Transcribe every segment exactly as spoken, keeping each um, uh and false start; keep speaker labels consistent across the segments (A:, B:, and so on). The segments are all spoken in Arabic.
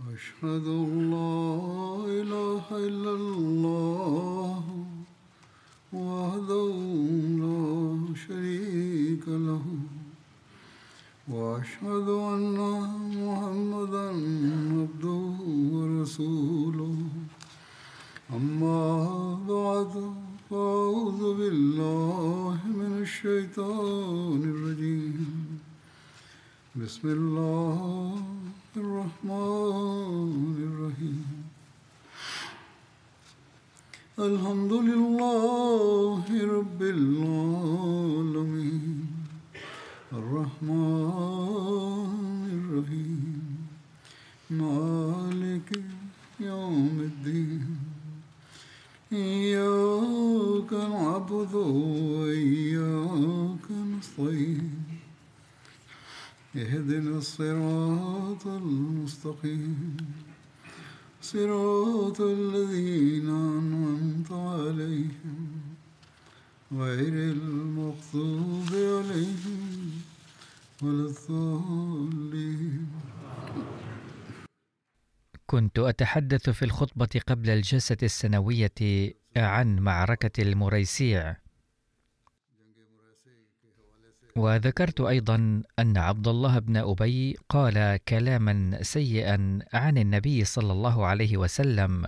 A: أشهد أن لا إله إلا الله وحده لا شريك له وأشهد أن محمدا عبده ورسوله أما بعد فأعوذ بالله من الشيطان الرجيم بسم الله الرحمن الرحيم الحمد لله رب العالمين الرحمن الرحيم مالك يوم الدين إياك نعبد وإياك نستعين اهدنا الصراط المستقيم صراط الذين أنعمت عليهم غير المغضوب عليهم ولا الضالين.
B: كنت أتحدث في الخطبة قبل الجلسة السنوية عن معركة المريسيع، وذكرت أيضا أن عبد الله بن أبي قال كلاما سيئا عن النبي صلى الله عليه وسلم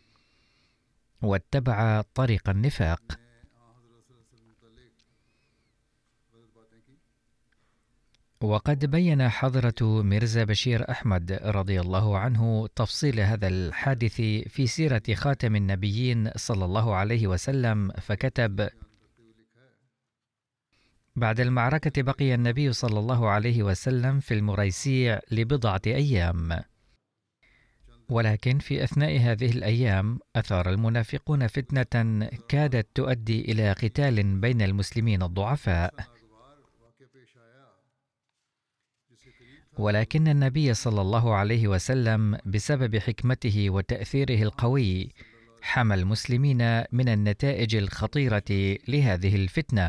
B: واتبع طريق النفاق. وقد بين حضرة ميرزا بشير أحمد رضي الله عنه تفصيل هذا الحادث في سيرة خاتم النبيين صلى الله عليه وسلم، فكتب: بعد المعركة بقي النبي صلى الله عليه وسلم في المريسيع لبضعة أيام، ولكن في أثناء هذه الأيام أثار المنافقون فتنة كادت تؤدي إلى قتال بين المسلمين الضعفاء، ولكن النبي صلى الله عليه وسلم بسبب حكمته وتأثيره القوي حمى المسلمين من النتائج الخطيرة لهذه الفتنة.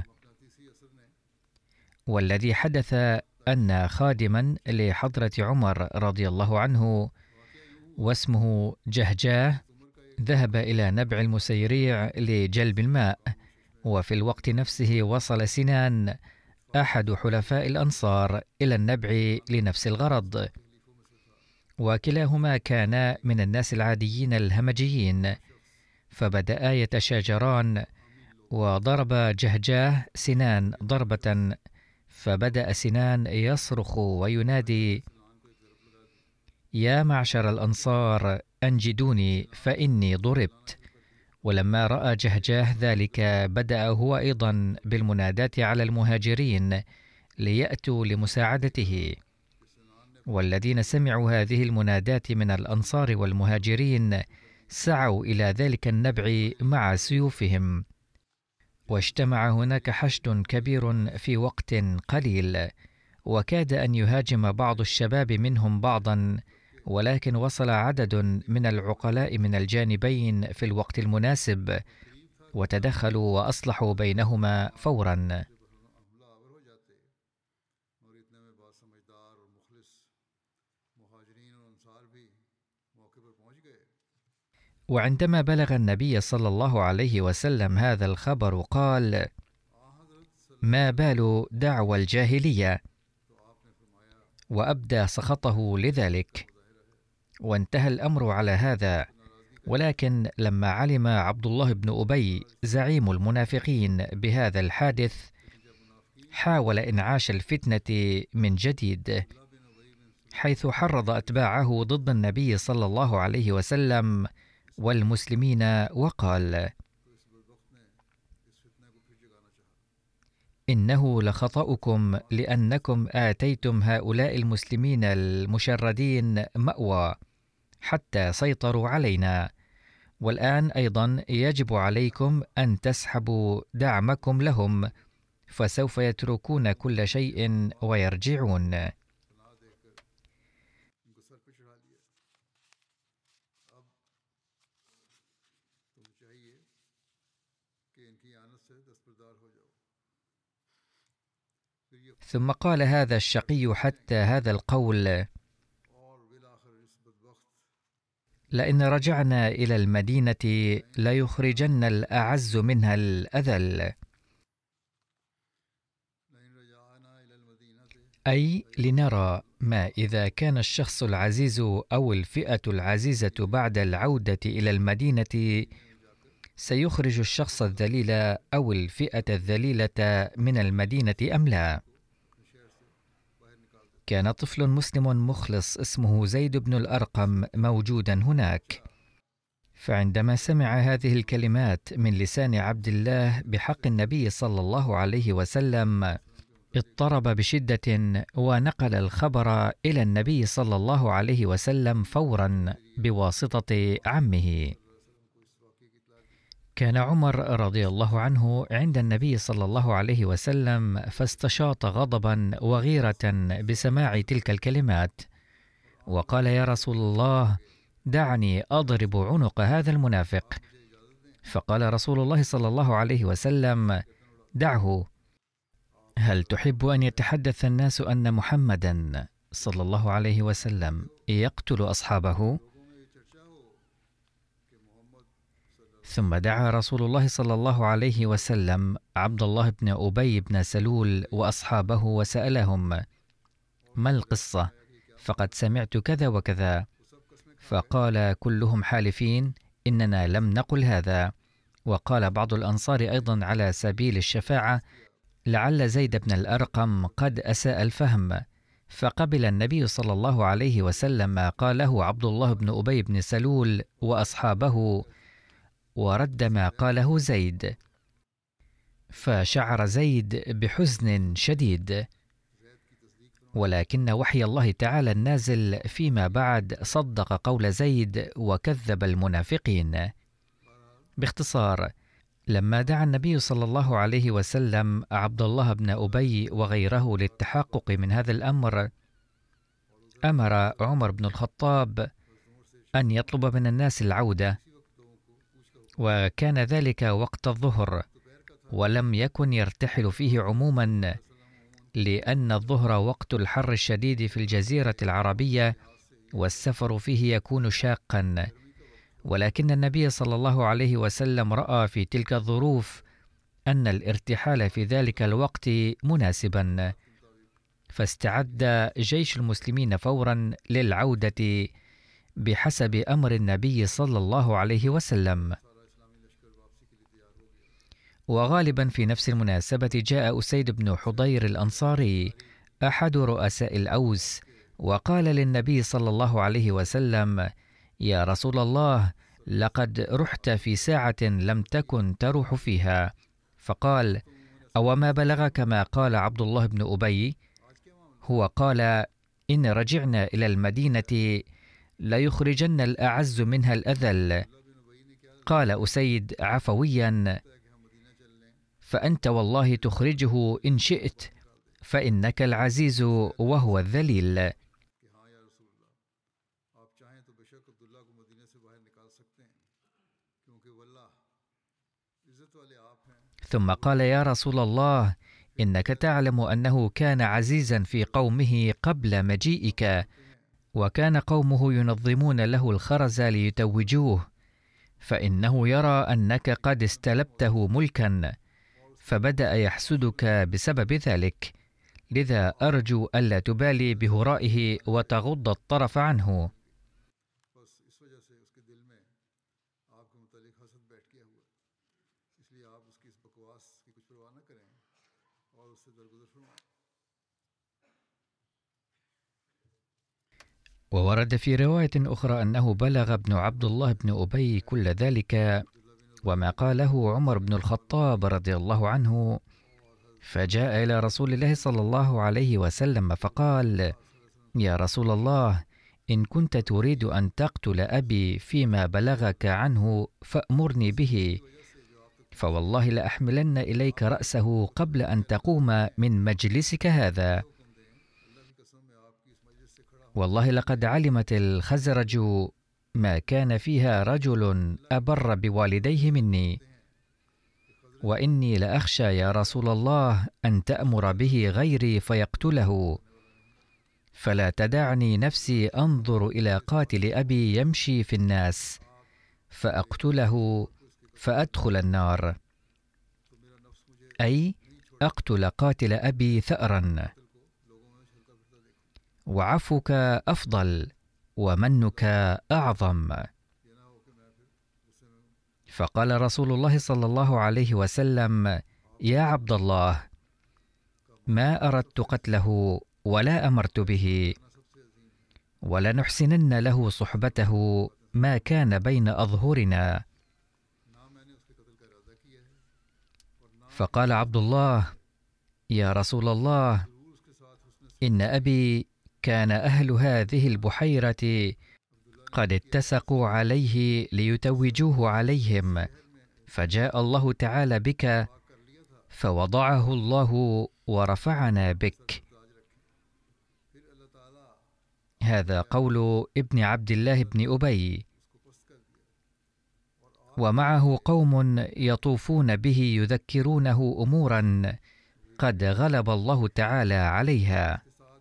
B: والذي حدث أن خادما لحضرة عمر رضي الله عنه واسمه جهجاه ذهب إلى نبع المسيريع لجلب الماء، وفي الوقت نفسه وصل سنان أحد حلفاء الأنصار إلى النبع لنفس الغرض، وكلاهما كان من الناس العاديين الهمجيين، فبدأ يتشاجران، وضرب جهجاه سنان ضربة، فبدأ سنان يصرخ وينادي: يا معشر الأنصار أنجدوني فإني ضربت. ولما رأى جهجاه ذلك بدأ هو أيضا بالمناداة على المهاجرين ليأتوا لمساعدته، والذين سمعوا هذه المنادات من الأنصار والمهاجرين سعوا إلى ذلك النبع مع سيوفهم، واجتمع هناك حشد كبير في وقت قليل، وكاد أن يهاجم بعض الشباب منهم بعضا، ولكن وصل عدد من العقلاء من الجانبين في الوقت المناسب وتدخلوا وأصلحوا بينهما فورا. وعندما بلغ النبي صلى الله عليه وسلم هذا الخبر قال: ما بال دعوى الجاهلية، وأبدى سخطه لذلك، وانتهى الأمر على هذا. ولكن لما علم عبد الله بن أبي زعيم المنافقين بهذا الحادث حاول إنعاش الفتنة من جديد، حيث حرض أتباعه ضد النبي صلى الله عليه وسلم والمسلمين، وقال: إنه لخطأكم لأنكم آتيتم هؤلاء المسلمين المشردين مأوى حتى سيطروا علينا، والآن أيضا يجب عليكم أن تسحبوا دعمكم لهم، فسوف يتركون كل شيء ويرجعون. ثم قال هذا الشقي حتى هذا القول: لئن رجعنا إلى المدينة ليخرجن الأعز منها الأذل، أي لنرى ما إذا كان الشخص العزيز أو الفئة العزيزة بعد العودة إلى المدينة سيخرج الشخص الذليل أو الفئة الذليلة من المدينة أم لا. كان طفل مسلم مخلص اسمه زيد بن الأرقم موجودا هناك، فعندما سمع هذه الكلمات من لسان عبد الله بحق النبي صلى الله عليه وسلم اضطرب بشدة ونقل الخبر إلى النبي صلى الله عليه وسلم فورا بواسطة عمه. كان عمر رضي الله عنه عند النبي صلى الله عليه وسلم فاستشاط غضبا وغيرة بسماع تلك الكلمات، وقال: يا رسول الله، دعني أضرب عنق هذا المنافق. فقال رسول الله صلى الله عليه وسلم: دعه، هل تحب أن يتحدث الناس أن محمدا صلى الله عليه وسلم يقتل أصحابه؟ ثم دعا رسول الله صلى الله عليه وسلم عبد الله بن أبي بن سلول وأصحابه وسألهم: ما القصة؟ فقد سمعت كذا وكذا. فقال كلهم حالفين: إننا لم نقل هذا. وقال بعض الأنصار أيضا على سبيل الشفاعة: لعل زيد بن الأرقم قد أساء الفهم. فقبل النبي صلى الله عليه وسلم ما قاله عبد الله بن أبي بن سلول وأصحابه، ورد ما قاله زيد. فشعر زيد بحزن شديد، ولكن وحي الله تعالى النازل فيما بعد صدق قول زيد وكذب المنافقين. باختصار، لما دعا النبي صلى الله عليه وسلم عبد الله بن أبي وغيره للتحقق من هذا الأمر، أمر عمر بن الخطاب أن يطلب من الناس العودة، وكان ذلك وقت الظهر، ولم يكن يرتحل فيه عموما، لأن الظهر وقت الحر الشديد في الجزيرة العربية، والسفر فيه يكون شاقا. ولكن النبي صلى الله عليه وسلم رأى في تلك الظروف أن الارتحال في ذلك الوقت مناسبا، فاستعد جيش المسلمين فورا للعودة بحسب أمر النبي صلى الله عليه وسلم. وغالبا في نفس المناسبة جاء أسيد بن حضير الأنصاري أحد رؤساء الأوس، وقال للنبي صلى الله عليه وسلم: يا رسول الله، لقد رحت في ساعة لم تكن تروح فيها. فقال: أو ما بلغك ما قال عبد الله بن أبي؟ هو قال: إن رجعنا إلى المدينة ليخرجن الأعز منها الأذل. قال أسيد عفويا: فأنت والله تخرجه إن شئت، فإنك العزيز وهو الذليل. ثم قال: يا رسول الله، إنك تعلم أنه كان عزيزا في قومه قبل مجيئك، وكان قومه ينظمون له الخرز ليتوجوه، فإنه يرى أنك قد استلبته ملكا، فبدأ يحسدك بسبب ذلك، لذا أرجو ألا تبالي بهرائه وتغض الطرف عنه. وورد في رواية أخرى أنه بلغ ابن عبد الله بن أبي كل ذلك وما قاله عمر بن الخطاب رضي الله عنه، فجاء إلى رسول الله صلى الله عليه وسلم فقال: يا رسول الله، إن كنت تريد أن تقتل أبي فيما بلغك عنه فأمرني به، فوالله لأحملن إليك رأسه قبل أن تقوم من مجلسك هذا. والله لقد علمت الخزرج ما كان فيها رجل أبر بوالديه مني، وإني لأخشى يا رسول الله أن تأمر به غيري فيقتله. فلا تدعني نفسي أنظر إلى قاتل أبي يمشي في الناس فأقتله فأدخل النار، أي أقتل قاتل أبي ثأرا. وعفوك أفضل ومنك أعظم. فقال رسول الله صلى الله عليه وسلم: يا عبد الله، ما أردت قتله ولا أمرت به، ولنحسنن له صحبته ما كان بين أظهرنا. فقال عبد الله: يا رسول الله، إن أبي كان أهل هذه البحيرة قد اتسقوا عليه ليتوجوه عليهم، فجاء الله تعالى بك فوضعه الله ورفعنا بك. هذا قول ابن عبد الله بن أبي. ومعه قوم يطوفون به يذكرونه أمورا قد غلب الله تعالى عليها.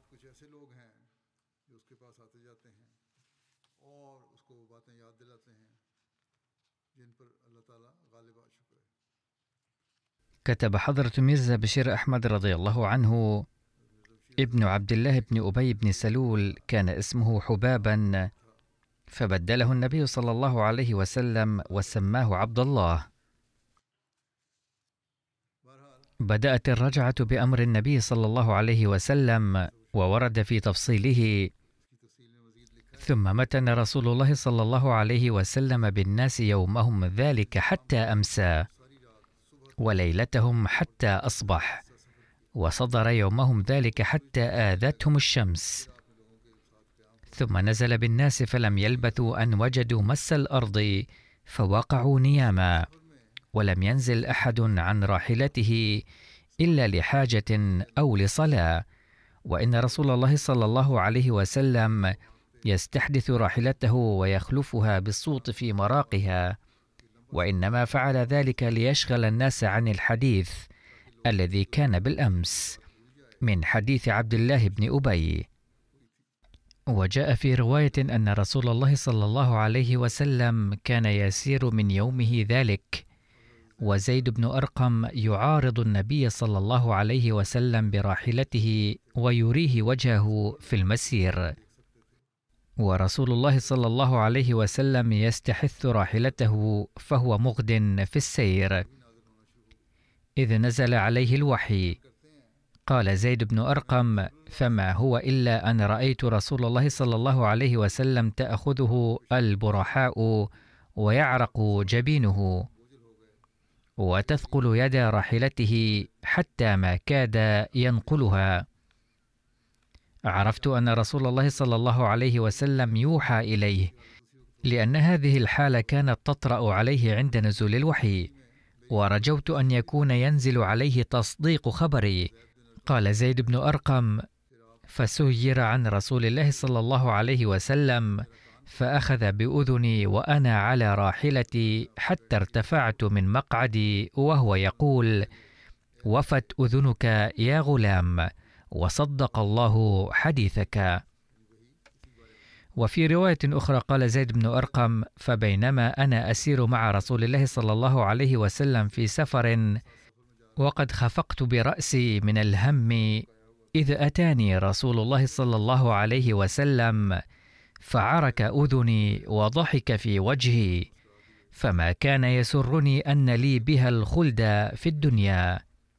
B: كتب حضرة ميرزا بشير أحمد رضي الله عنه: ابن عبد الله بن أبي بن سلول كان اسمه حبابا، فبدله النبي صلى الله عليه وسلم وسماه عبد الله. بدأت الرجعة بأمر النبي صلى الله عليه وسلم، وورد في تفصيله: ثم متن رسول الله صلى الله عليه وسلم بالناس يومهم ذلك حتى أمسى، وليلتهم حتى أصبح، وصدر يومهم ذلك حتى آذتهم الشمس، ثم نزل بالناس فلم يلبثوا أن وجدوا مس الأرض فوقعوا نياما، ولم ينزل أحد عن راحلته إلا لحاجة أو لصلاة، وإن رسول الله صلى الله عليه وسلم يستحدث راحلته ويخلفها بالصوت في مراقها، وإنما فعل ذلك ليشغل الناس عن الحديث الذي كان بالأمس من حديث عبد الله بن أبي. وجاء في رواية أن رسول الله صلى الله عليه وسلم كان يسير من يومه ذلك، وزيد بن أرقم يعارض النبي صلى الله عليه وسلم براحلته ويريه وجهه في المسير، ورسول الله صلى الله عليه وسلم يستحث راحلته فهو مغد في السير، إذ نزل عليه الوحي. قال زيد بن أرقم: فما هو إلا أن رأيت رسول الله صلى الله عليه وسلم تأخذه البرحاء ويعرق جبينه، وتثقل يد راحلته حتى ما كاد ينقلها. عرفت أن رسول الله صلى الله عليه وسلم يوحى إليه، لأن هذه الحالة كانت تطرأ عليه عند نزول الوحي، ورجوت أن يكون ينزل عليه تصديق خبري. قال زيد بن أرقم: فسير عن رسول الله صلى الله عليه وسلم، فأخذ بأذني وأنا على راحلتي حتى ارتفعت من مقعدي وهو يقول: وفت أذنك يا غلام، وصدق الله حديثك. وفي رواية أخرى قال زيد بن أرقم: فبينما أنا أسير مع رسول الله صلى الله عليه وسلم في سفر، وقد خفقت برأسي من الهم، إذ أتاني رسول الله صلى الله عليه وسلم فعرك أذني وضحك في وجهي، فما كان يسرني أن لي بها الخلد في الدنيا.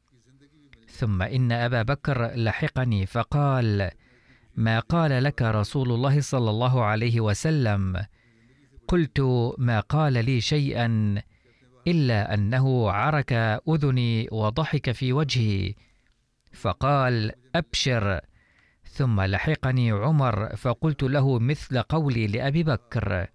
B: ثم إن أبا بكر لحقني فقال: ما قال لك رسول الله صلى الله عليه وسلم؟ قلت: ما قال لي شيئا إلا أنه عرك أذني وضحك في وجهي. فقال: أبشر. ثم لحقني عمر فقلت له مثل قولي لأبي بكر.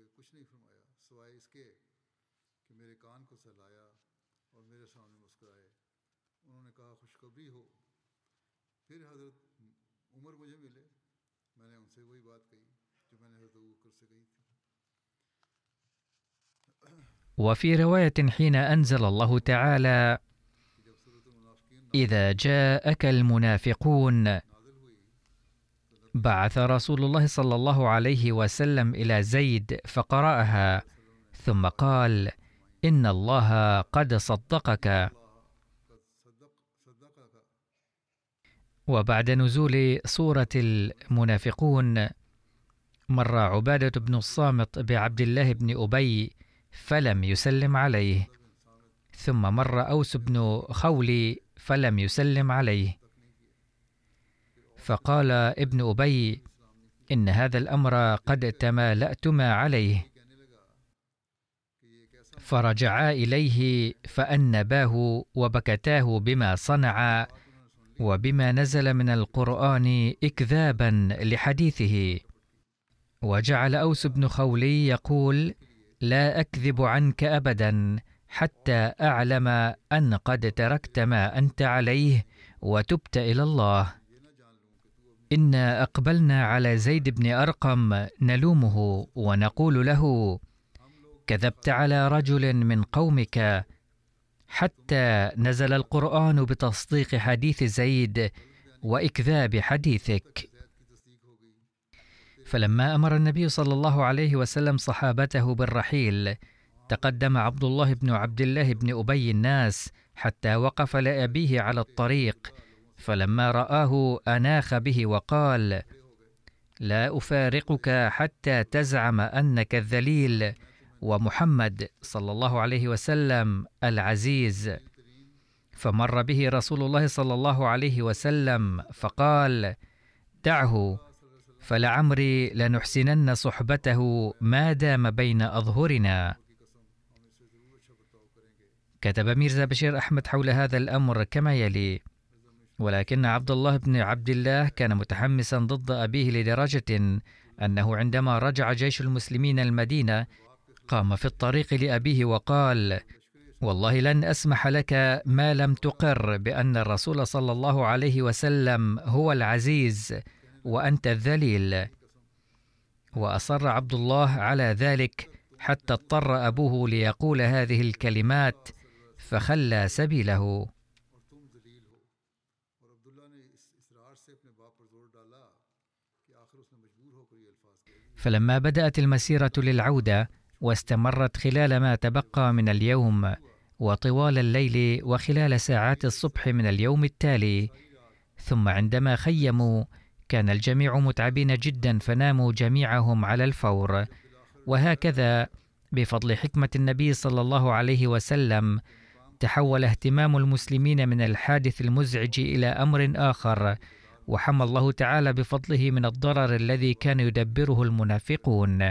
B: وفي رواية حين أنزل الله تعالى: إذا جاءك المنافقون بعث رسول الله صلى الله عليه وسلم إلى زيد فقرأها، ثم قال: إن الله قد صدقك. وبعد نزول سورة المنافقون مر عبادة بن الصامت بعبد الله بن أبي فلم يسلم عليه، ثم مر أوس بن خولي فلم يسلم عليه، فقال ابن أبي: إن هذا الأمر قد تمالأتما عليه. فرجعا إليه فأنباه وبكتاه بما صنع وبما نزل من القرآن إكذابا لحديثه. وجعل أوس بن خولي يقول: لا أكذب عنك أبدا حتى أعلم أن قد تركت ما أنت عليه وتبت إلى الله. إنا أقبلنا على زيد بن أرقم نلومه ونقول له: كذبت على رجل من قومك، حتى نزل القرآن بتصديق حديث زيد وإكذاب حديثك. فلما أمر النبي صلى الله عليه وسلم صحابته بالرحيل، تقدم عبد الله بن عبد الله بن أبي الناس حتى وقف لأبيه على الطريق، فلما رآه أناخ به وقال: لا أفارقك حتى تزعم أنك الذليل ومحمد صلى الله عليه وسلم العزيز. فمر به رسول الله صلى الله عليه وسلم فقال: دعه، فلعمري لنحسنن صحبته ما دام بين أظهرنا. كتب ميرزا بشير أحمد حول هذا الأمر كما يلي: ولكن عبد الله بن عبد الله كان متحمسا ضد أبيه لدرجة أنه عندما رجع جيش المسلمين المدينة قام في الطريق لأبيه وقال: والله لن أسمح لك ما لم تقر بأن الرسول صلى الله عليه وسلم هو العزيز وأنت الذليل. وأصر عبد الله على ذلك حتى اضطر أبوه ليقول هذه الكلمات فخلى سبيله. فلما بدأت المسيرة للعودة واستمرت خلال ما تبقى من اليوم وطوال الليل وخلال ساعات الصبح من اليوم التالي، ثم عندما خيموا كان الجميع متعبين جدا فناموا جميعهم على الفور. وهكذا بفضل حكمة النبي صلى الله عليه وسلم تحول اهتمام المسلمين من الحادث المزعج إلى أمر آخر، وحمى الله تعالى بفضله من الضرر الذي كان يدبره المنافقون.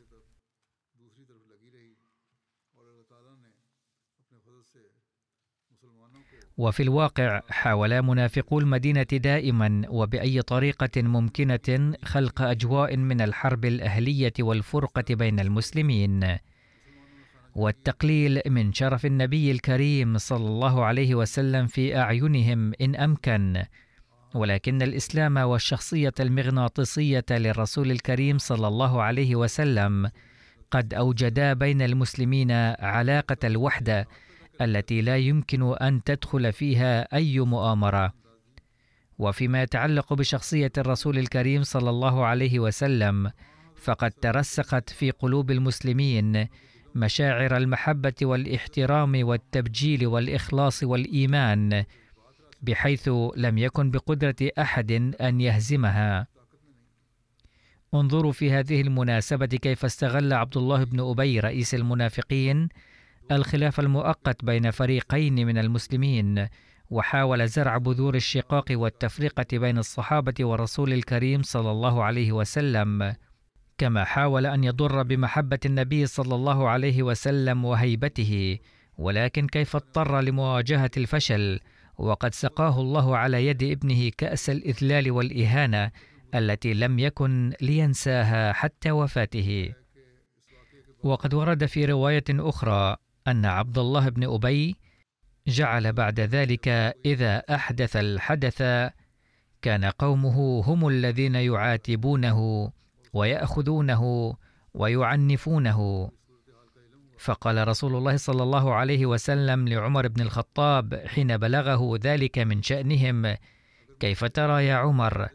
B: وفي الواقع حاول منافقو المدينة دائما وبأي طريقة ممكنة خلق أجواء من الحرب الأهلية والفرقة بين المسلمين والتقليل من شرف النبي الكريم صلى الله عليه وسلم في أعينهم إن أمكن. ولكن الإسلام والشخصية المغناطيسية للرسول الكريم صلى الله عليه وسلم قد أوجدا بين المسلمين علاقة الوحدة التي لا يمكن أن تدخل فيها أي مؤامرة. وفيما يتعلق بشخصية الرسول الكريم صلى الله عليه وسلم، فقد ترسخت في قلوب المسلمين مشاعر المحبة والاحترام والتبجيل والإخلاص والإيمان، بحيث لم يكن بقدرة أحد أن يهزمها. انظروا في هذه المناسبة كيف استغل عبد الله بن أبي رئيس المنافقين الخلاف المؤقت بين فريقين من المسلمين، وحاول زرع بذور الشقاق والتفرقة بين الصحابة والرسول الكريم صلى الله عليه وسلم، كما حاول أن يضر بمحبة النبي صلى الله عليه وسلم وهيبته. ولكن كيف اضطر لمواجهة الفشل وقد سقاه الله على يد ابنه كأس الإذلال والإهانة التي لم يكن لينساها حتى وفاته. وقد ورد في رواية أخرى أن عبد الله بن أبي جعل بعد ذلك إذا أحدث الحدث كان قومه هم الذين يعاتبونه ويأخذونه ويعنفونه. فقال رسول الله صلى الله عليه وسلم لعمر بن الخطاب حين بلغه ذلك من شأنهم: كيف ترى يا عمر؟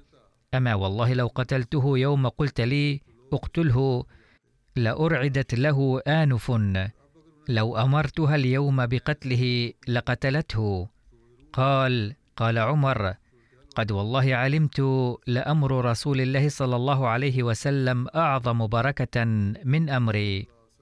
B: أما والله لو قتلته يوم قلت لي اقتله لأرعدت له آنف، لو أمرتها اليوم بقتله لقتلته. قال قال عمر: قد والله علمت لأمر رسول الله صلى الله عليه وسلم أعظم بركة من أمري.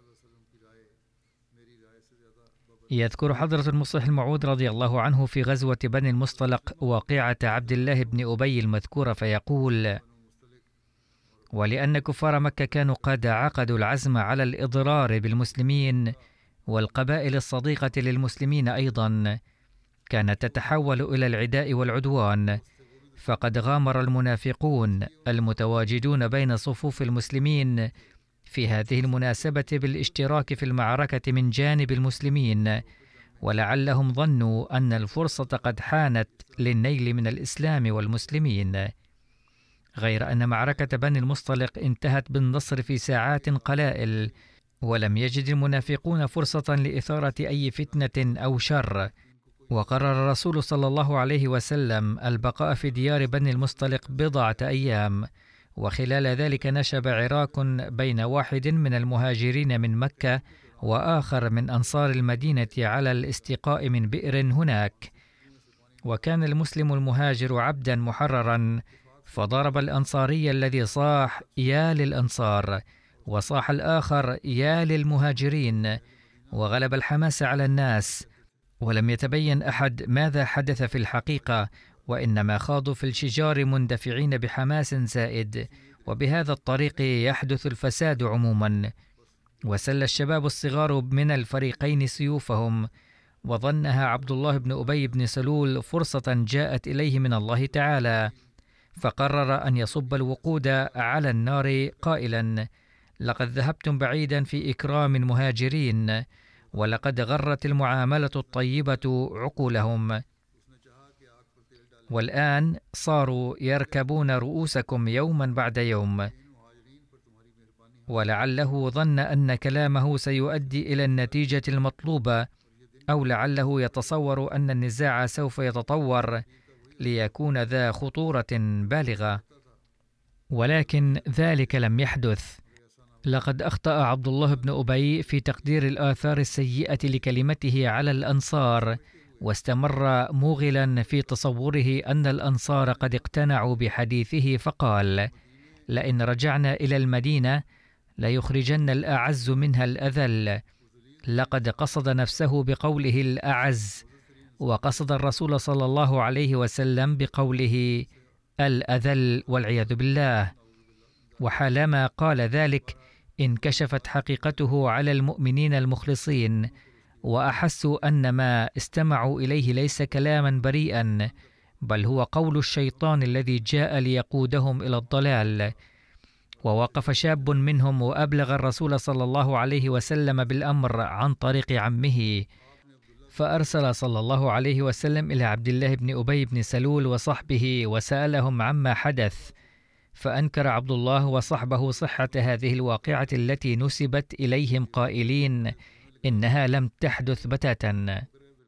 B: يذكر حضرة المصلح الموعود رضي الله عنه في غزوة بني المصطلق واقعة عبد الله بن أبي المذكورة فيقول: ولأن كفار مكة كانوا قد عقدوا العزم على الإضرار بالمسلمين والقبائل الصديقة للمسلمين أيضا كانت تتحول إلى العداء والعدوان، فقد غامر المنافقون المتواجدون بين صفوف المسلمين في هذه المناسبة بالاشتراك في المعركة من جانب المسلمين، ولعلهم ظنوا أن الفرصة قد حانت للنيل من الإسلام والمسلمين، غير أن معركة بني المصطلق انتهت بالنصر في ساعات قلائل، ولم يجد المنافقون فرصة لإثارة أي فتنة أو شر. وقرر الرسول صلى الله عليه وسلم البقاء في ديار بني المصطلق بضعة أيام، وخلال ذلك نشب عراك بين واحد من المهاجرين من مكة وآخر من أنصار المدينة على الاستقاء من بئر هناك. وكان المسلم المهاجر عبدا محررا، فضرب الأنصاري الذي صاح: يا للأنصار، وصاح الآخر: يا للمهاجرين، وغلب الحماس على الناس، ولم يتبين أحد ماذا حدث في الحقيقة، وإنما خاضوا في الشجار مندفعين بحماس زائد، وبهذا الطريق يحدث الفساد عموما. وسل الشباب الصغار من الفريقين سيوفهم، وظنها عبد الله بن أبي بن سلول فرصة جاءت إليه من الله تعالى، فقرر أن يصب الوقود على النار قائلا: لقد ذهبتم بعيدا في إكرام المهاجرين، ولقد غرت المعاملة الطيبة عقولهم، والآن صاروا يركبون رؤوسكم يوما بعد يوم. ولعله ظن أن كلامه سيؤدي إلى النتيجة المطلوبة، أو لعله يتصور أن النزاع سوف يتطور ليكون ذا خطورة بالغة، ولكن ذلك لم يحدث. لقد أخطأ عبد الله بن أبي في تقدير الآثار السيئة لكلمته على الأنصار، واستمر موغلا في تصوره أن الأنصار قد اقتنعوا بحديثه، فقال: لئن رجعنا إلى المدينة ليخرجن الأعز منها الأذل. لقد قصد نفسه بقوله الأعز، وقصد الرسول صلى الله عليه وسلم بقوله الأذل والعياذ بالله. وحالما قال ذلك انكشفت حقيقته على المؤمنين المخلصين، وأحسوا أن ما استمعوا إليه ليس كلاما بريئا، بل هو قول الشيطان الذي جاء ليقودهم إلى الضلال. ووقف شاب منهم وأبلغ الرسول صلى الله عليه وسلم بالأمر عن طريق عمه، فأرسل صلى الله عليه وسلم إلى عبد الله بن أبي بن سلول وصحبه وسألهم عما حدث، فأنكر عبد الله وصحبه صحة هذه الواقعة التي نسبت إليهم قائلين إنها لم تحدث بتاتا.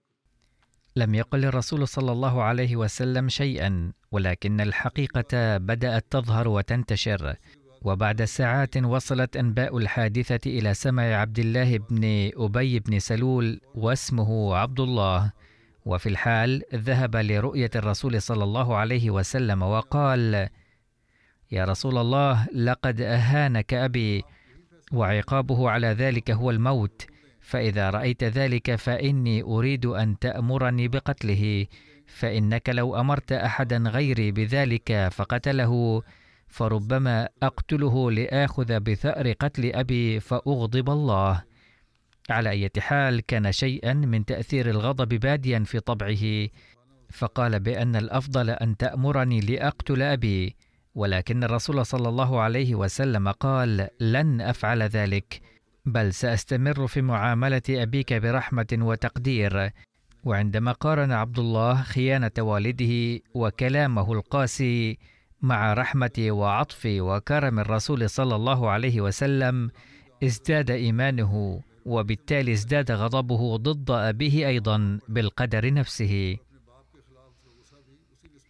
B: لم يقل الرسول صلى الله عليه وسلم شيئا، ولكن الحقيقة بدأت تظهر وتنتشر. وبعد ساعات وصلت أنباء الحادثة إلى سمع عبد الله بن أبي بن سلول واسمه عبد الله، وفي الحال ذهب لرؤية الرسول صلى الله عليه وسلم وقال: يا رسول الله، لقد أهانك أبي، وعقابه على ذلك هو الموت، فإذا رأيت ذلك فإني أريد أن تأمرني بقتله، فإنك لو أمرت أحدا غيري بذلك فقتله فربما أقتله لآخذ بثأر قتل أبي فأغضب الله. على أي حال كان شيئا من تأثير الغضب باديا في طبعه، فقال بأن الأفضل أن تأمرني لأقتل أبي، ولكن الرسول صلى الله عليه وسلم قال: لن أفعل ذلك، بل سأستمر في معاملة أبيك برحمة وتقدير. وعندما قارن عبد الله خيانة والده وكلامه القاسي مع رحمة وعطف وكرم الرسول صلى الله عليه وسلم، ازداد إيمانه، وبالتالي ازداد غضبه ضد أبيه أيضا بالقدر نفسه.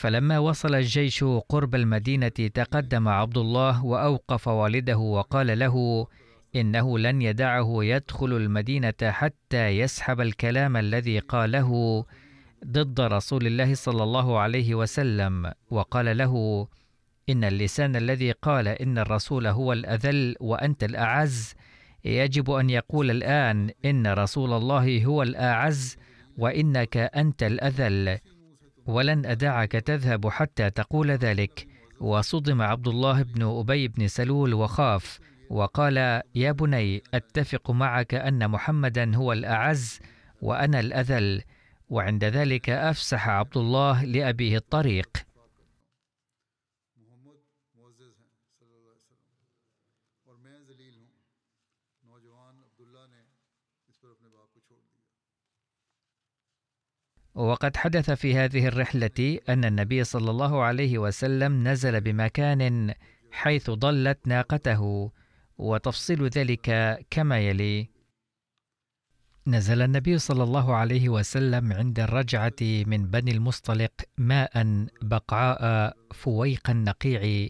B: فلما وصل الجيش قرب المدينة تقدم عبد الله وأوقف والده وقال له إنه لن يدعه يدخل المدينة حتى يسحب الكلام الذي قاله ضد رسول الله صلى الله عليه وسلم، وقال له إن اللسان الذي قال إن الرسول هو الأذل وأنت الأعز يجب أن يقول الآن إن رسول الله هو الأعز وإنك أنت الأذل، ولن أدعك تذهب حتى تقول ذلك. وصدم عبد الله بن أبي بن سلول وخاف وقال يا بني أتفق معك أن محمدا هو الأعز وأنا الأذل. وعند ذلك أفسح عبد الله لأبيه الطريق. وقد حدث في هذه الرحلة أن النبي صلى الله عليه وسلم نزل بمكان حيث ضلت ناقته، وتفصيل ذلك كما يلي: نزل النبي صلى الله عليه وسلم عند الرجعة من بني المصطلق ماء بقعاء فويق النقيع.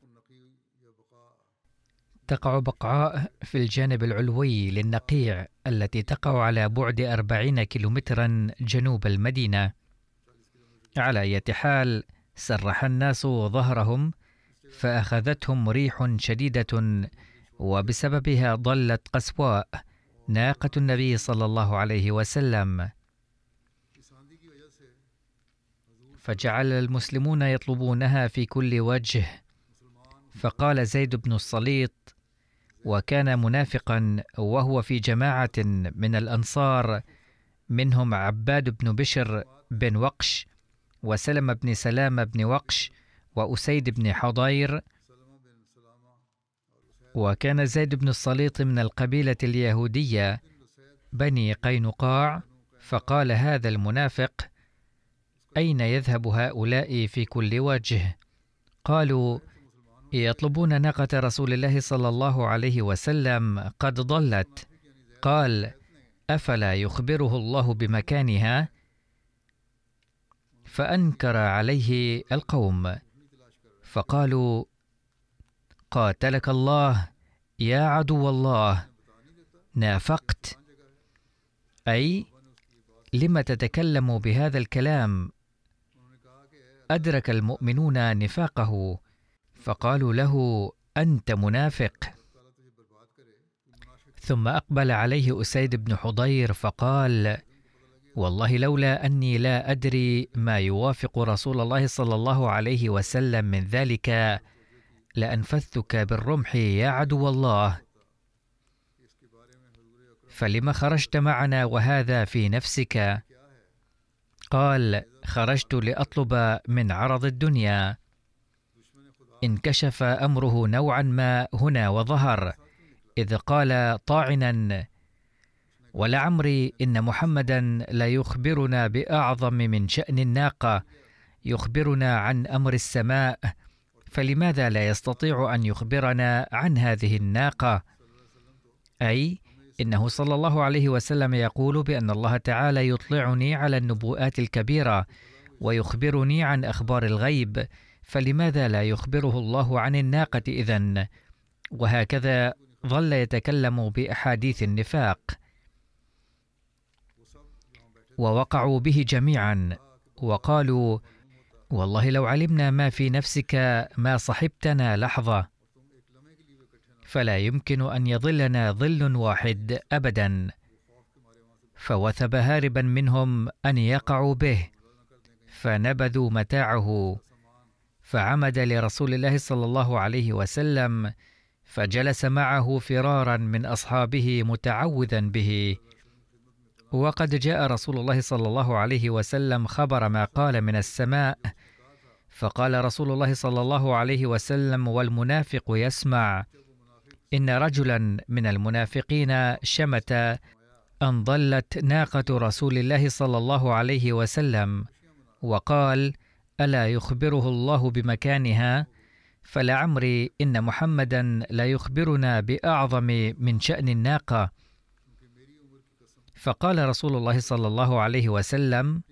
B: تقع بقعاء في الجانب العلوي للنقيع التي تقع على بعد أربعين كيلومترا جنوب المدينة. على أي حال سرح الناس ظهرهم فأخذتهم ريح شديدة، وبسببها ضلت قسواء ناقة النبي صلى الله عليه وسلم، فجعل المسلمون يطلبونها في كل وجه. فقال زيد بن الصليط، وكان منافقا وهو في جماعة من الأنصار، منهم عباد بن بشر بن وقش وسلم بن سلام بن وقش وأسيد بن حضير. وكان زيد بن الصليط من القبيلة اليهودية بني قينقاع. فقال هذا المنافق: أين يذهب هؤلاء في كل وجه؟ قالوا: يطلبون ناقة رسول الله صلى الله عليه وسلم قد ضلت. قال: أفلا يخبره الله بمكانها؟ فأنكر عليه القوم، فقالوا: قاتلك الله يا عدو الله، نافقت، أي لم تتكلم بهذا الكلام؟ أدرك المؤمنون نفاقه، فقالوا له: أنت منافق. ثم أقبل عليه أسيد بن حضير فقال: والله لولا أني لا أدري ما يوافق رسول الله صلى الله عليه وسلم من ذلك لأنفذتك بالرمح يا عدو الله، فلما خرجت معنا وهذا في نفسك؟ قال: خرجت لأطلب من عرض الدنيا. انكشف أمره نوعا ما هنا وظهر، إذ قال طاعنا: ولعمري إن محمدا لا يخبرنا بأعظم من شأن الناقة، يخبرنا عن أمر السماء، فلماذا لا يستطيع أن يخبرنا عن هذه الناقة؟ أي إنه صلى الله عليه وسلم يقول بأن الله تعالى يطلعني على النبوءات الكبيرة ويخبرني عن أخبار الغيب، فلماذا لا يخبره الله عن الناقة إذن؟ وهكذا ظل يتكلم بأحاديث النفاق. ووقعوا به جميعا وقالوا: والله لو علمنا ما في نفسك ما صحبتنا لحظة، فلا يمكن أن يظلنا ظل واحد أبدا. فوثب هاربا منهم أن يقعوا به، فنبذوا متاعه، فعمد لرسول الله صلى الله عليه وسلم، فجلس معه فرارا من أصحابه متعوذا به. وقد جاء رسول الله صلى الله عليه وسلم خبر ما قال من السماء، فقال رسول الله صلى الله عليه وسلم والمنافق يسمع: إن رجلا من المنافقين شمت أن ضلت ناقة رسول الله صلى الله عليه وسلم، وقال: ألا يخبره الله بمكانها؟ فلعمري إن محمدا لا يخبرنا بأعظم من شأن الناقة. فقال رسول الله صلى الله عليه وسلم: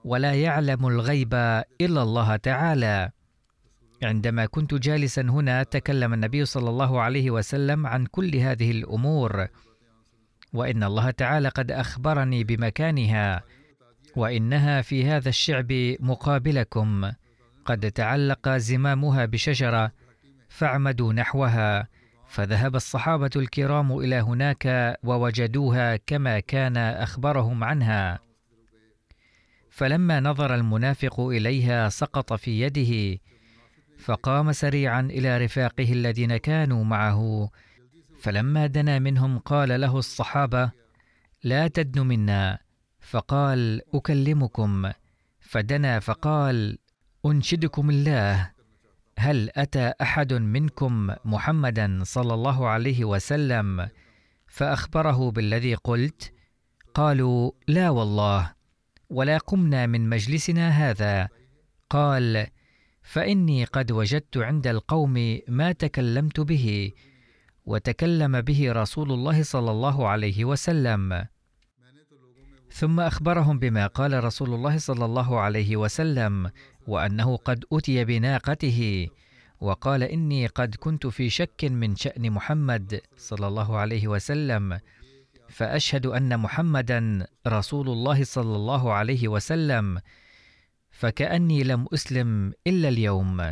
B: ولا يعلم الغيب إلا الله تعالى. عندما كنت جالسا هنا تكلم النبي صلى الله عليه وسلم عن كل هذه الأمور، وإن الله تعالى قد أخبرني بمكانها، وإنها في هذا الشعب مقابلكم، قد تعلق زمامها بشجرة فاعمدوا نحوها. فذهب الصحابة الكرام إلى هناك ووجدوها كما كان أخبرهم عنها. فلما نظر المنافق إليها سقط في يده، فقام سريعا إلى رفاقه الذين كانوا معه، فلما دنا منهم قال له الصحابة: لا تدنوا منا. فقال: أكلمكم. فدنا فقال: أنشدكم الله، هل أتى أحد منكم محمدا صلى الله عليه وسلم فأخبره بالذي قلت؟ قالوا: لا والله، ولا قمنا من مجلسنا هذا. قال: فإني قد وجدت عند القوم ما تكلمت به، وتكلم به رسول الله صلى الله عليه وسلم. ثم أخبرهم بما قال رسول الله صلى الله عليه وسلم، وأنه قد أتي بناقته، وقال: إني قد كنت في شك من شأن محمد صلى الله عليه وسلم، فأشهد أن محمدا رسول الله صلى الله عليه وسلم، فكأني لم أسلم إلا اليوم.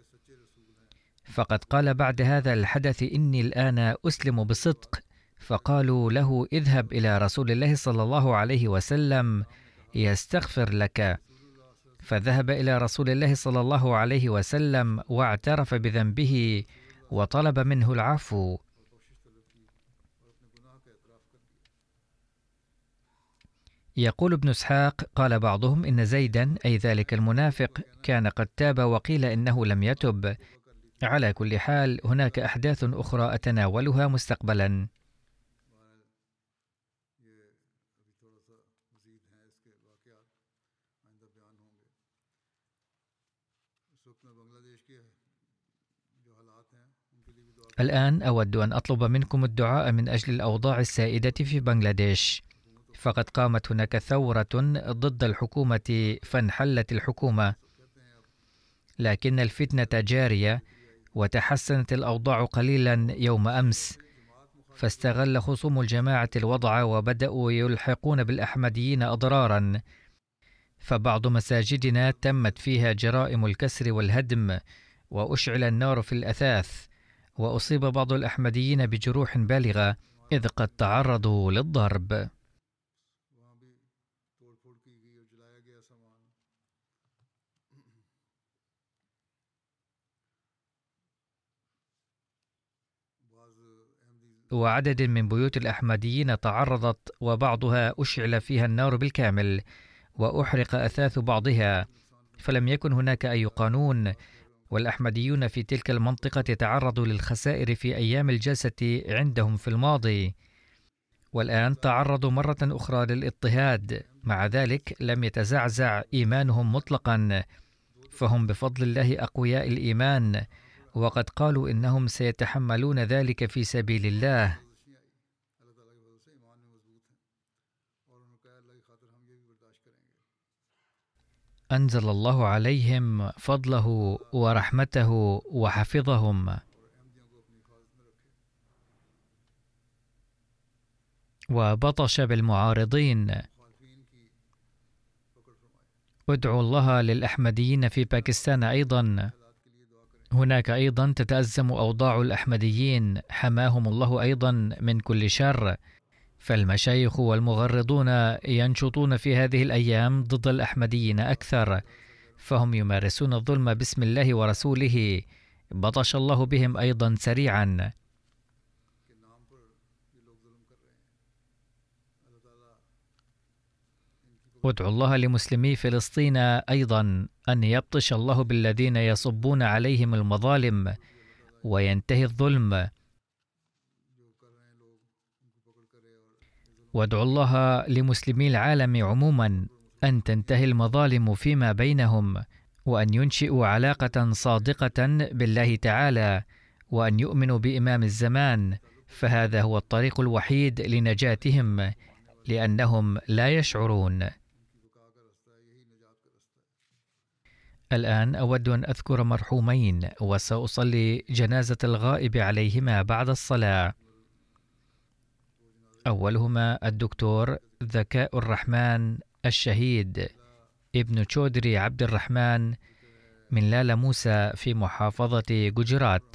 B: فقد قال بعد هذا الحدث: إني الآن أسلم بصدق. فقالوا له: اذهب إلى رسول الله صلى الله عليه وسلم يستغفر لك. فذهب إلى رسول الله صلى الله عليه وسلم واعترف بذنبه وطلب منه العفو. يقول ابن إسحاق: قال بعضهم إن زيدا أي ذلك المنافق كان قد تاب، وقيل إنه لم يتب. على كل حال هناك أحداث أخرى أتناولها مستقبلا. الآن أود أن أطلب منكم الدعاء من أجل الأوضاع السائدة في بنغلاديش. فقد قامت هناك ثورة ضد الحكومة فانحلت الحكومة، لكن الفتنة جارية، وتحسنت الأوضاع قليلا يوم أمس. فاستغل خصوم الجماعة الوضع وبدأوا يلحقون بالأحمديين أضرارا، فبعض مساجدنا تمت فيها جرائم الكسر والهدم، وأشعل النار في الأثاث، وأصيب بعض الأحمديين بجروح بالغة إذ قد تعرضوا للضرب. وعدد من بيوت الأحمديين تعرضت، وبعضها أشعل فيها النار بالكامل، وأحرق أثاث بعضها، فلم يكن هناك أي قانون، والأحمديون في تلك المنطقة تعرضوا للخسائر في أيام الجلسة عندهم في الماضي، والآن تعرضوا مرة أخرى للاضطهاد. مع ذلك لم يتزعزع إيمانهم مطلقا، فهم بفضل الله أقوياء الإيمان، وقد قالوا إنهم سيتحملون ذلك في سبيل الله. أنزل الله عليهم فضله ورحمته وحفظهم. وبطش بالمعارضين. ادعوا الله للأحمديين في باكستان أيضا، هناك أيضا تتأزم أوضاع الأحمديين، حماهم الله أيضا من كل شر. فالمشايخ والمغرضون ينشطون في هذه الأيام ضد الأحمديين أكثر، فهم يمارسون الظلم باسم الله ورسوله. بطش الله بهم أيضا سريعا. وادعوا الله لمسلمي فلسطين أيضا أن يبطش الله بالذين يصبون عليهم المظالم وينتهي الظلم. وادعوا الله لمسلمي العالم عموما أن تنتهي المظالم فيما بينهم، وأن ينشئوا علاقة صادقة بالله تعالى، وأن يؤمنوا بإمام الزمان، فهذا هو الطريق الوحيد لنجاتهم، لأنهم لا يشعرون. الآن أود أن أذكر مرحومين وسأصلي جنازة الغائب عليهما بعد الصلاة. أولهما الدكتور ذكاء الرحمن الشهيد ابن تشودري عبد الرحمن من لالا موسى في محافظة جوجرات،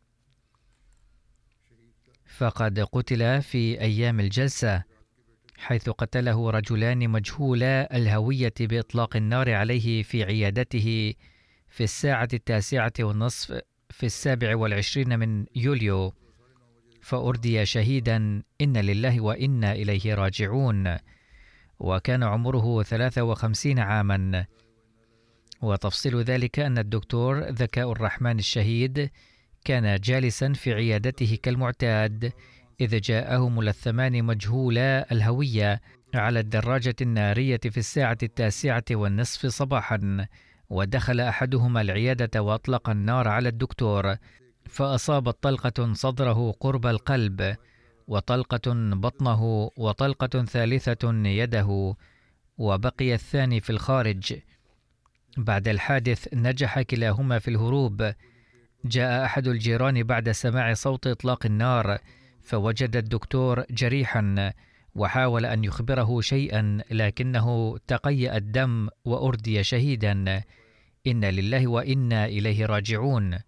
B: فقد قتل في أيام الجلسة، حيث قتله رجلان مجهولا الهوية بإطلاق النار عليه في عيادته في الساعة التاسعة والنصف في السابع والعشرين من يوليو، فأردي شهيدا. إن لله وإنا إليه راجعون. وكان عمره ثلاثة وخمسين عاما. وتفصيل ذلك أن الدكتور ذكاء الرحمن الشهيد كان جالسا في عيادته كالمعتاد، إذ جاءه ملثمان مجهولا الهوية على الدراجة النارية في الساعة التاسعة والنصف صباحا، ودخل أحدهما العيادة وأطلق النار على الدكتور، فأصابت طلقة صدره قرب القلب، وطلقة بطنه، وطلقة ثالثة يده، وبقي الثاني في الخارج. بعد الحادث نجح كلاهما في الهروب. جاء أحد الجيران بعد سماع صوت إطلاق النار، فوجد الدكتور جريحا، وحاول أن يخبره شيئا، لكنه تقيأ الدم وأردي شهيدا. إن لله وإنا إليه راجعون.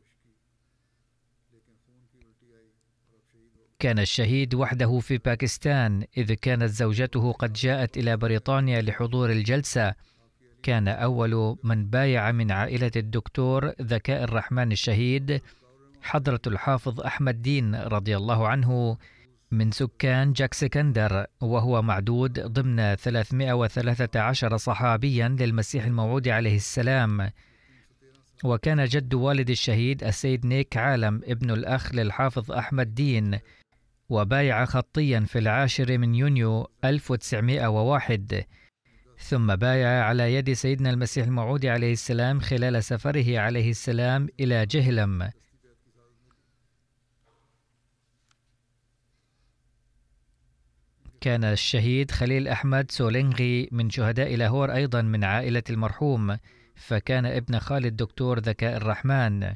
B: كان الشهيد وحده في باكستان، إذ كانت زوجته قد جاءت إلى بريطانيا لحضور الجلسة. كان أول من بايع من عائلة الدكتور ذكاء الرحمن الشهيد حضرة الحافظ أحمد دين رضي الله عنه من سكان جاك سكندر، وهو معدود ضمن ثلاثمائة وثلاثة عشر صحابيا للمسيح الموعود عليه السلام. وكان جد والد الشهيد السيد نيك عالم ابن الأخ للحافظ أحمد دين، وبايع خطيا في العاشر من يونيو ألف وتسعمائة وواحد، ثم بايع على يد سيدنا المسيح الموعود عليه السلام خلال سفره عليه السلام إلى جهلم. كان الشهيد خليل أحمد سولينغي من شهداء لاهور أيضا من عائلة المرحوم، فكان ابن خال الدكتور ذكاء الرحمن.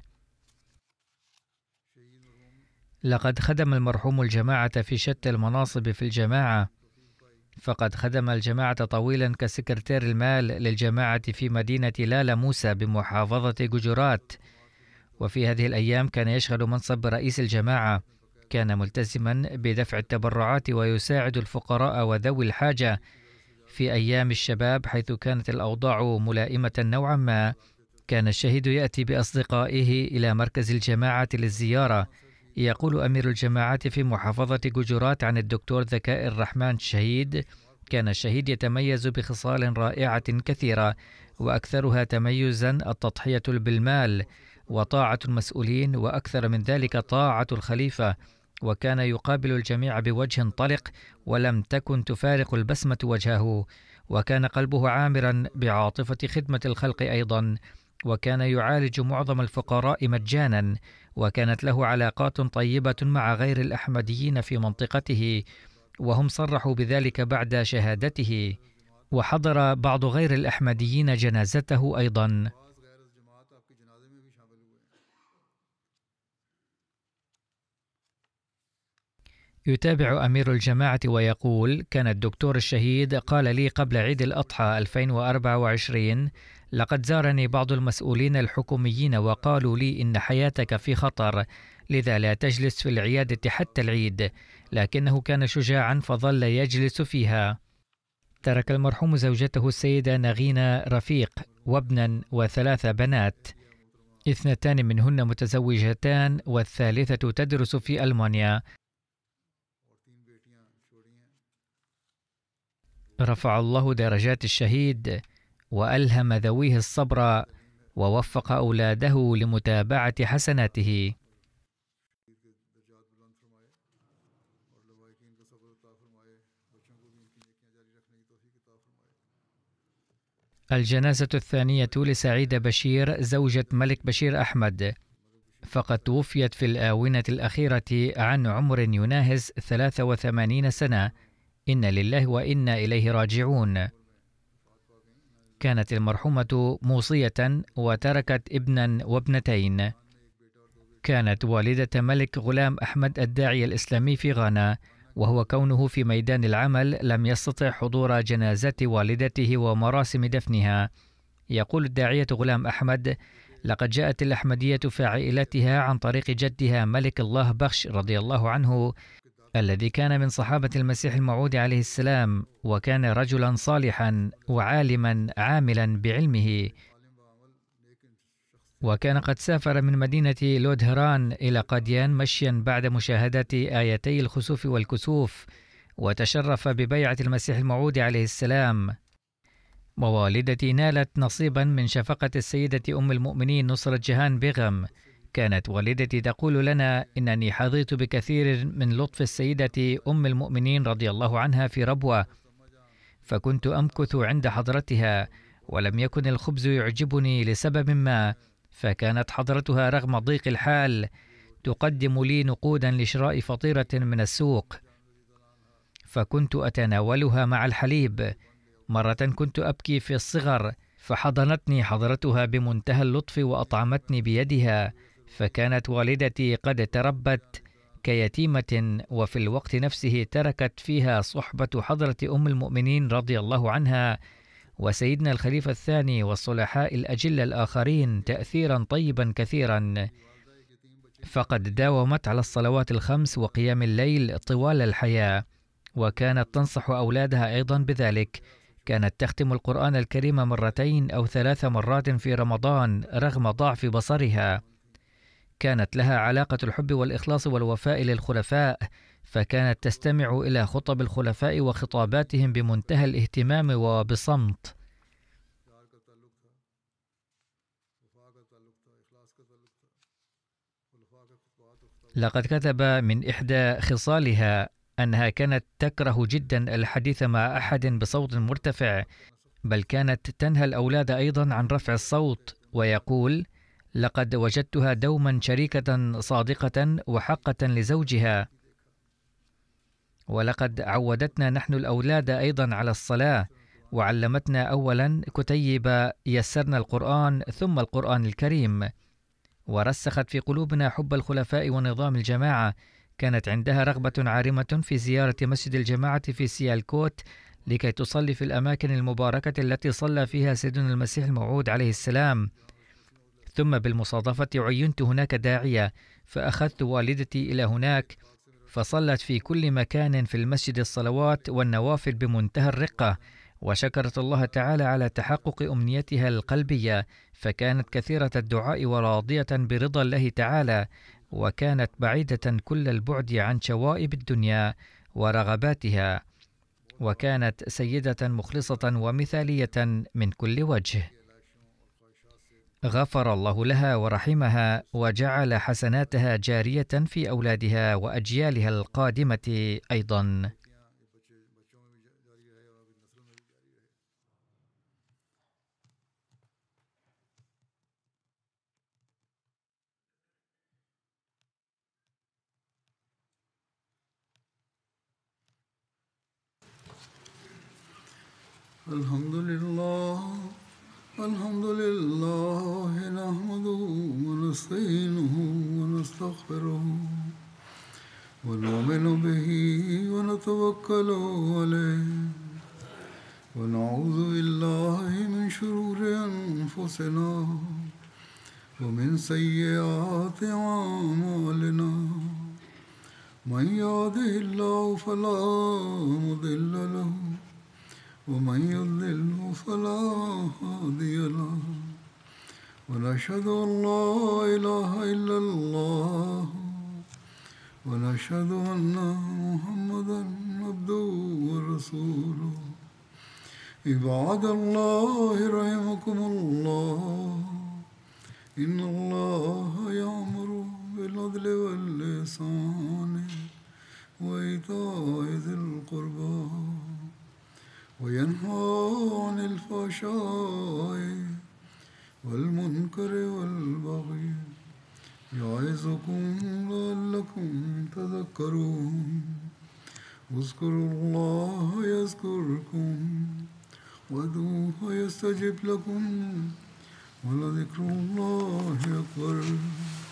B: لقد خدم المرحوم الجماعة في شتى المناصب في الجماعة، فقد خدم الجماعة طويلا كسكرتير المال للجماعة في مدينة لالا موسى بمحافظة جوجرات، وفي هذه الأيام كان يشغل منصب رئيس الجماعة. كان ملتزما بدفع التبرعات ويساعد الفقراء وذوي الحاجة في أيام الشباب، حيث كانت الأوضاع ملائمة نوعا ما. كان الشهيد يأتي بأصدقائه إلى مركز الجماعة للزيارة. يقول أمير الجماعة في محافظة جوجرات عن الدكتور ذكاء الرحمن الشهيد: كان الشهيد يتميز بخصال رائعة كثيرة، وأكثرها تميزا التضحية بالمال وطاعة المسؤولين، وأكثر من ذلك طاعة الخليفة. وكان يقابل الجميع بوجه طلق، ولم تكن تفارق البسمة وجهه، وكان قلبه عامرا بعاطفة خدمة الخلق أيضا، وكان يعالج معظم الفقراء مجانا، وكانت له علاقات طيبة مع غير الأحمديين في منطقته، وهم صرحوا بذلك بعد شهادته. وحضر بعض غير الأحمديين جنازته أيضا. يتابع أمير الجماعة ويقول: كان الدكتور الشهيد قال لي قبل عيد الأضحى ألفين وأربعة وعشرين: لقد زارني بعض المسؤولين الحكوميين وقالوا لي إن حياتك في خطر، لذا لا تجلس في العيادة حتى العيد، لكنه كان شجاعا فظل يجلس فيها. ترك المرحوم زوجته السيدة نغينة رفيق وابنا وثلاث بنات، اثنتان منهن متزوجتان والثالثة تدرس في ألمانيا. رفع الله درجات الشهيد، وألهم ذويه الصبر، ووفق أولاده لمتابعة حسناته. الجنازة الثانية لسعيدة بشير زوجة ملك بشير أحمد، فقد توفيت في الآونة الأخيرة عن عمر يناهز ثلاث وثمانين سنة. إن لله وإنا إليه راجعون. كانت المرحومة موصية وتركت ابنا وابنتين. كانت والدة ملك غلام أحمد الداعية الإسلامي في غانا، وهو كونه في ميدان العمل لم يستطع حضور جنازة والدته ومراسم دفنها. يقول الداعية غلام أحمد: لقد جاءت الأحمدية في عائلتها عن طريق جدها ملك الله بخش رضي الله عنه، الذي كان من صحابة المسيح الموعود عليه السلام، وكان رجلا صالحا وعالما عاملا بعلمه، وكان قد سافر من مدينة لودهران إلى قاديان مشيا بعد مشاهدة آيتي الخسوف والكسوف، وتشرف ببيعة المسيح الموعود عليه السلام. ووالدتي نالت نصيبا من شفقة السيدة أم المؤمنين نصرة جهان بيغم. كانت والدتي تقول لنا: إنني حظيت بكثير من لطف السيدة أم المؤمنين رضي الله عنها في ربوة، فكنت أمكث عند حضرتها، ولم يكن الخبز يعجبني لسبب ما، فكانت حضرتها رغم ضيق الحال تقدم لي نقودا لشراء فطيرة من السوق، فكنت أتناولها مع الحليب. مرة كنت أبكي في الصغر، فحضنتني حضرتها بمنتهى اللطف وأطعمتني بيدها، فكانت والدتي قد تربت كيتيمة، وفي الوقت نفسه تركت فيها صحبة حضرة أم المؤمنين رضي الله عنها وسيدنا الخليفة الثاني والصلحاء الأجلة الآخرين تأثيرا طيبا كثيرا، فقد داومت على الصلوات الخمس وقيام الليل طوال الحياة، وكانت تنصح أولادها أيضا بذلك. كانت تختم القرآن الكريم مرتين أو ثلاث مرات في رمضان رغم ضعف بصرها. كانت لها علاقة الحب والإخلاص والوفاء للخلفاء، فكانت تستمع إلى خطب الخلفاء وخطاباتهم بمنتهى الاهتمام وبصمت. لقد كتب من إحدى خصالها أنها كانت تكره جدا الحديث مع أحد بصوت مرتفع، بل كانت تنهى الأولاد أيضا عن رفع الصوت، ويقول: لقد وجدتها دوما شريكة صادقة وحقة لزوجها، ولقد عودتنا نحن الأولاد أيضا على الصلاة، وعلمتنا أولا كتيب يسرنا القرآن ثم القرآن الكريم، ورسخت في قلوبنا حب الخلفاء ونظام الجماعة. كانت عندها رغبة عارمة في زيارة مسجد الجماعة في سيالكوت لكي تصلي في الأماكن المباركة التي صلى فيها سيدنا المسيح الموعود عليه السلام. ثم بالمصادفة عينت هناك داعية، فأخذت والدتي إلى هناك، فصلت في كل مكان في المسجد الصلوات والنوافل بمنتهى الرقة، وشكرت الله تعالى على تحقق أمنيتها القلبية، فكانت كثيرة الدعاء وراضية برضا الله تعالى، وكانت بعيدة كل البعد عن شوائب الدنيا ورغباتها، وكانت سيدة مخلصة ومثالية من كل وجه. غفر الله لها ورحمها، وجعل حسناتها جارية في أولادها وأجيالها القادمة أيضا.
A: الحمد لله الحمد لله نحمده ونستعينه ونستغفره ونؤمن به ونتوكل عليه ونعوذ بالله من شرور أنفسنا ومن سيئات أعمالنا. من يهده الله فلا مضل له ومن يضلل فلا هادي له ونشهد أن لا إله إلا الله ونشهد أن محمدا عبده ورسوله. عباد الله رحمكم الله، إن الله يأمر بالعدل والإحسان وإيتاء ذي القربى وينهى عن الفحشاء والمنكر والبغي يعظكم لعلكم تذكرون. اذكروا الله يذكركم وادعوه يستجب لكم ولذكر الله أكبر.